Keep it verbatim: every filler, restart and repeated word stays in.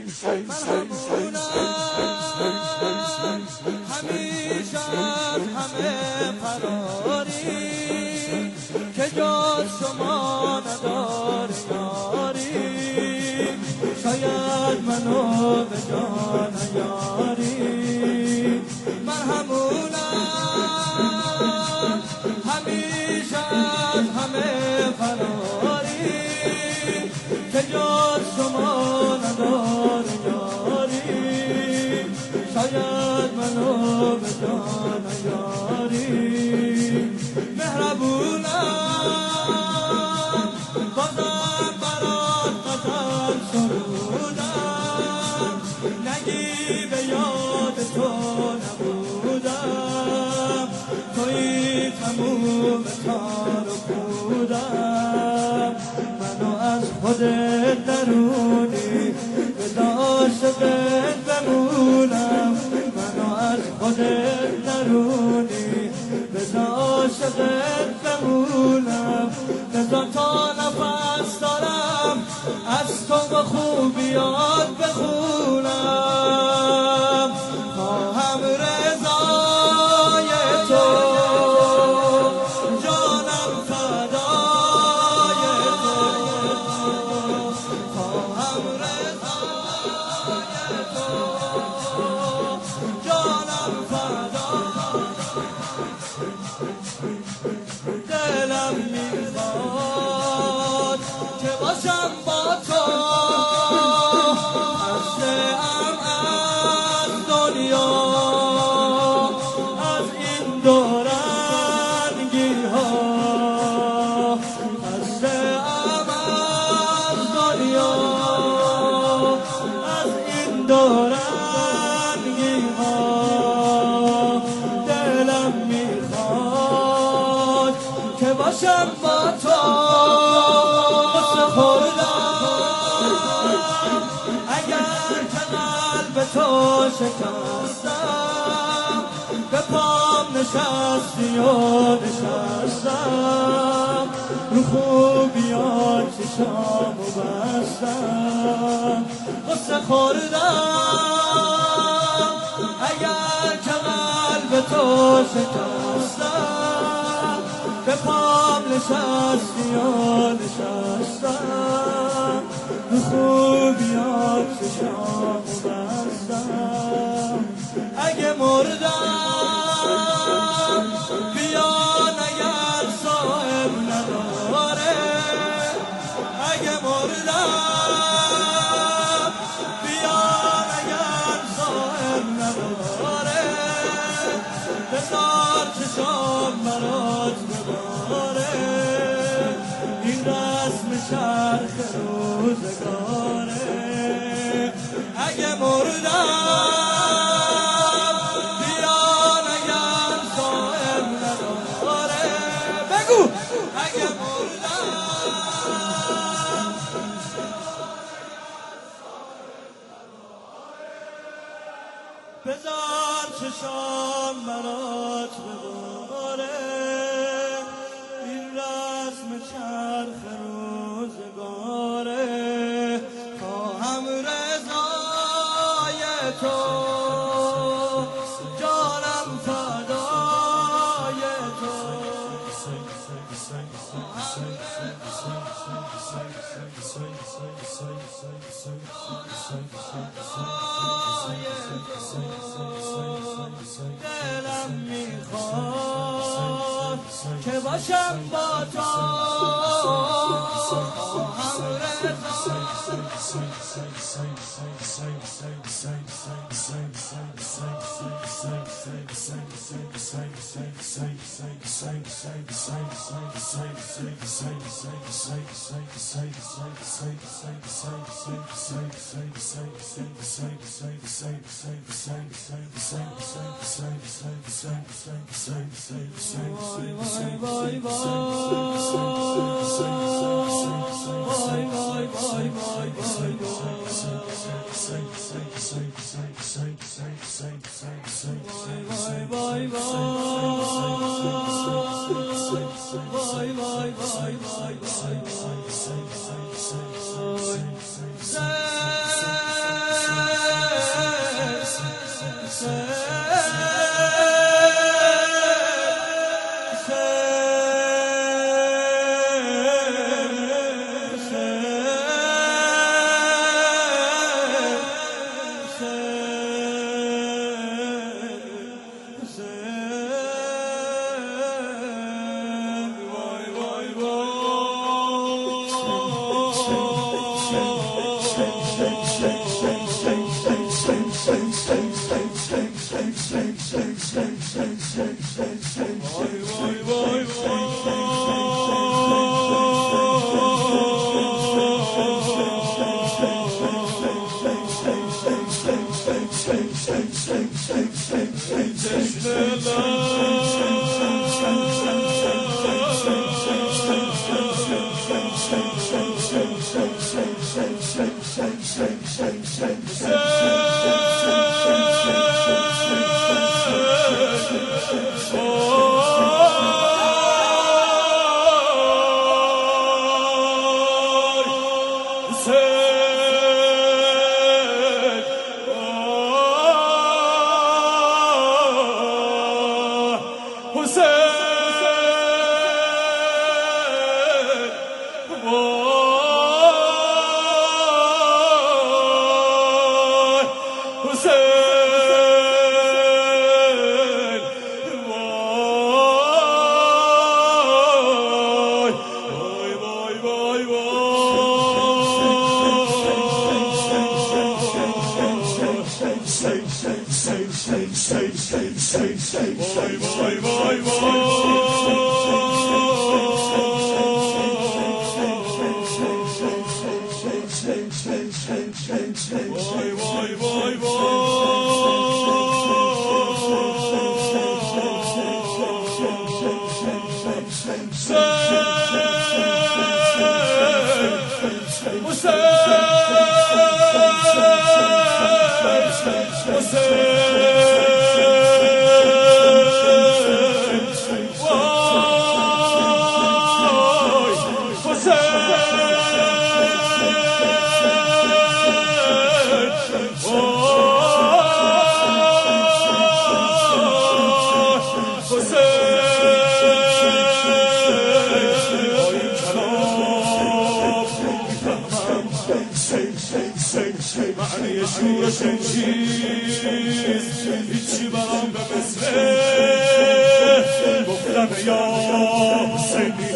همیشه از همه فراری که جز شما نداره یاری شاید منو به جان نیاری مرهمونم همیشه از همه فراری که جز شما نداره یاری شاید منو به جان نیاری مهربونم بازم برات غزل سرودم نگی به یاد تو نبودم توی تموم تار و پودم منو از خودت درونی به عاشقت بمونم منو از خودت درونی به عاشقت بمونم بذار تا نفس دارم از تو و خوبیات بخونم خواهم رضای تو جانم فدای تو خواهم رضای تو جانم فدای دلم میخواد که باشم با تو خسته‌ام از دنیا از این دورنگی ها خسته‌ام از دنیا از این دورنگی ها دلم میخواد که باشم با تو قصه خوردم اگر که قلب تو شکستم به پام نشستی و نشستم رو خوبیات چشامو بستم قصه خوردم اگر که قلب تو شکستم به پام نشستی و نشستم رو خوبیات چشامو بستم اگه مردم بیان اگر صاحب نداره اگه مردم بیان اگر صاحب نداره بذار چشام برات بباره این رسم چرخ روزگاره اگه مردم بیان اگر صاحب نداره بگو اگه مردم بذار چشام برات بباره این رسم چرخ روزگاره خواهم رضای تو جانم فدای تو دلم میخواد که باشم با تو خواهم معنی شورش چیست هیچی برام به مثل گفتن یا حسینی